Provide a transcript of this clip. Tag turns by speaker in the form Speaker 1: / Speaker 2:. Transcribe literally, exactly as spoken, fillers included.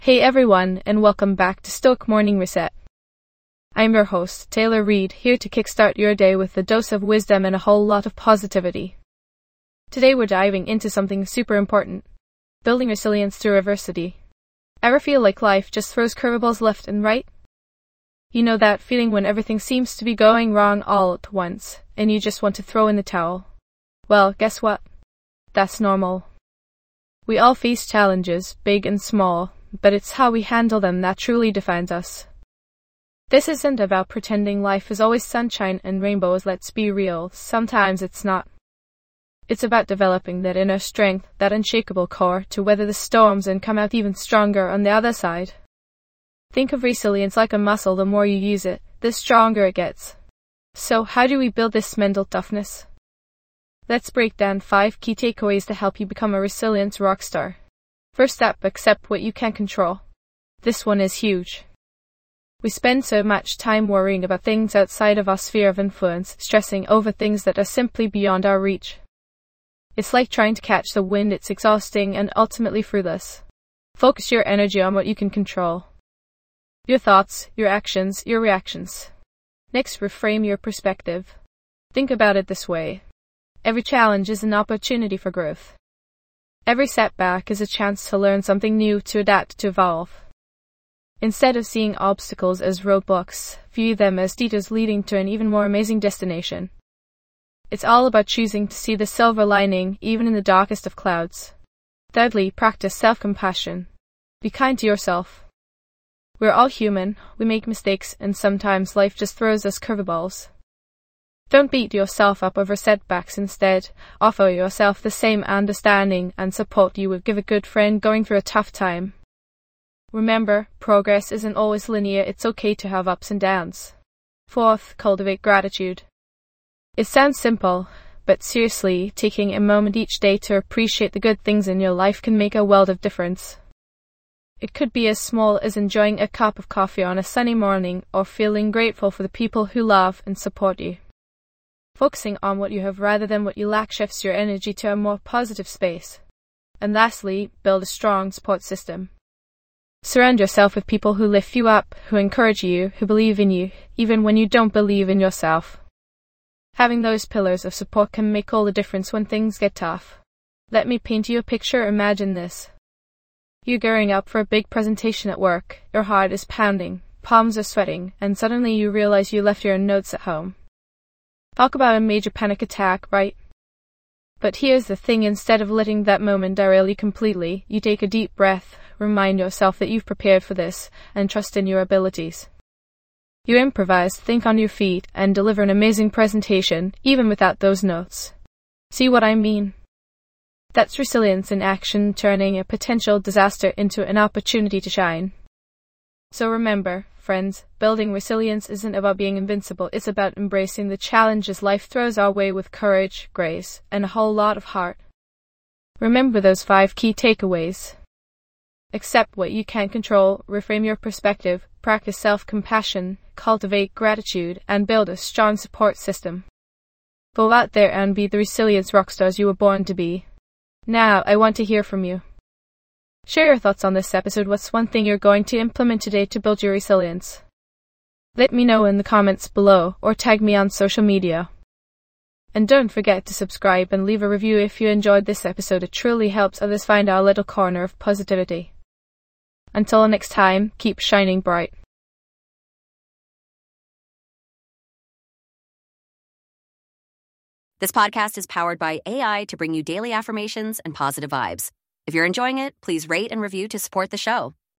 Speaker 1: Hey everyone, and welcome back to Stoic Morning Reset. I'm your host, Taylor Reed, here to kickstart your day with a dose of wisdom and a whole lot of positivity. Today we're diving into something super important: building resilience through adversity. Ever feel like life just throws curveballs left and right? You know that feeling when everything seems to be going wrong all at once, and you just want to throw in the towel? Well, guess what? That's normal. We all face challenges, big and small, but it's how we handle them that truly defines us. This isn't about pretending life is always sunshine and rainbows. Let's be real, sometimes it's not. It's about developing that inner strength, that unshakable core, to weather the storms and come out even stronger on the other side. Think of resilience like a muscle. The more you use it, the stronger it gets. So how do we build this mental toughness? Let's break down five key takeaways to help you become a resilient rock star. First step, accept what you can't control. This one is huge. We spend so much time worrying about things outside of our sphere of influence, stressing over things that are simply beyond our reach. It's like trying to catch the wind. It's exhausting and ultimately fruitless. Focus your energy on what you can control. Your thoughts, your actions, your reactions. Next, reframe your perspective. Think about it this way: every challenge is an opportunity for growth. Every setback is a chance to learn something new, to adapt, to evolve. Instead of seeing obstacles as roadblocks, view them as detours leading to an even more amazing destination. It's all about choosing to see the silver lining, even in the darkest of clouds. Thirdly, practice self-compassion. Be kind to yourself. We're all human, we make mistakes, and sometimes life just throws us curveballs. Don't beat yourself up over setbacks. Instead, offer yourself the same understanding and support you would give a good friend going through a tough time. Remember, progress isn't always linear. It's okay to have ups and downs. Fourth, cultivate gratitude. It sounds simple, but seriously, taking a moment each day to appreciate the good things in your life can make a world of difference. It could be as small as enjoying a cup of coffee on a sunny morning, or feeling grateful for the people who love and support you. Focusing on what you have rather than what you lack shifts your energy to a more positive space. And lastly, build a strong support system. Surround yourself with people who lift you up, who encourage you, who believe in you, even when you don't believe in yourself. Having those pillars of support can make all the difference when things get tough. Let me paint you a picture. Imagine this. You're gearing up for a big presentation at work. Your heart is pounding, palms are sweating, and suddenly you realize you left your notes at home. Talk about a major panic attack, right? But here's the thing: instead of letting that moment derail you completely, you take a deep breath, remind yourself that you've prepared for this, and trust in your abilities. You improvise, think on your feet, and deliver an amazing presentation, even without those notes. See what I mean? That's resilience in action, turning a potential disaster into an opportunity to shine. So remember, friends, building resilience isn't about being invincible. It's about embracing the challenges life throws our way with courage, grace, and a whole lot of heart. Remember those five key takeaways. Accept what you can't control, reframe your perspective, practice self-compassion, cultivate gratitude, and build a strong support system. Go out there and be the resilience rockstars you were born to be. Now, I want to hear from you. Share your thoughts on this episode. What's one thing you're going to implement today to build your resilience? Let me know in the comments below, or tag me on social media. And don't forget to subscribe and leave a review if you enjoyed this episode. It truly helps others find our little corner of positivity. Until next time, keep shining bright.
Speaker 2: This podcast is powered by A I to bring you daily affirmations and positive vibes. If you're enjoying it, please rate and review to support the show.